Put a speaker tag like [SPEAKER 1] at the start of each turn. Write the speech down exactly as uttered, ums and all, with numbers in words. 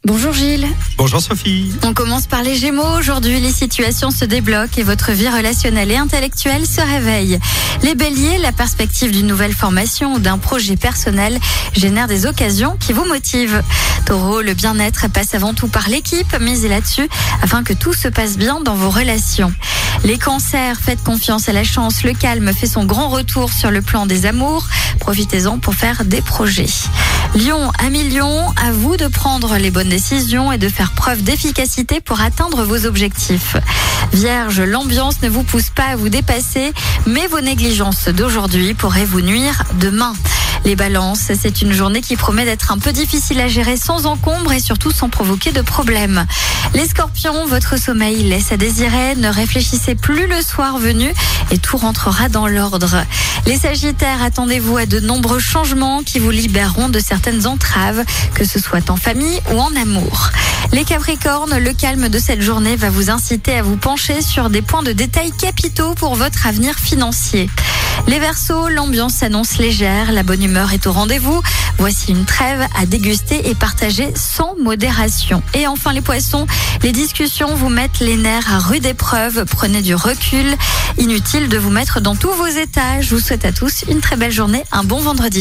[SPEAKER 1] Bonjour Gilles.
[SPEAKER 2] Bonjour Sophie.
[SPEAKER 1] On commence par les Gémeaux. Aujourd'hui, les situations se débloquent et votre vie relationnelle et intellectuelle se réveille. Les Béliers, la perspective d'une nouvelle formation ou d'un projet personnel génère des occasions qui vous motivent. Taureau, le bien-être passe avant tout par l'équipe. Misez là-dessus afin que tout se passe bien dans vos relations. Les Cancers, faites confiance à la chance. Le calme fait son grand retour sur le plan des amours. Profitez-en pour faire des projets. Lion, amis Lion, à vous de prendre les bonnes décisions et de faire preuve d'efficacité pour atteindre vos objectifs. Vierge, l'ambiance ne vous pousse pas à vous dépasser, mais vos négligences d'aujourd'hui pourraient vous nuire demain. Les Balances, c'est une journée qui promet d'être un peu difficile à gérer sans encombre et surtout sans provoquer de problèmes. Les Scorpions, votre sommeil laisse à désirer, ne réfléchissez plus le soir venu et tout rentrera dans l'ordre. Les Sagittaires, attendez-vous à de nombreux changements qui vous libéreront de certaines entraves, que ce soit en famille ou en amour. Les Capricornes, le calme de cette journée va vous inciter à vous pencher sur des points de détail capitaux pour votre avenir financier. Les Verseaux, l'ambiance s'annonce légère, la bonne humeur est au rendez-vous. Voici une trêve à déguster et partager sans modération. Et enfin les Poissons, les discussions vous mettent les nerfs à rude épreuve. Prenez du recul. Inutile de vous mettre dans tous vos états. Je vous souhaite à tous une très belle journée, un bon vendredi.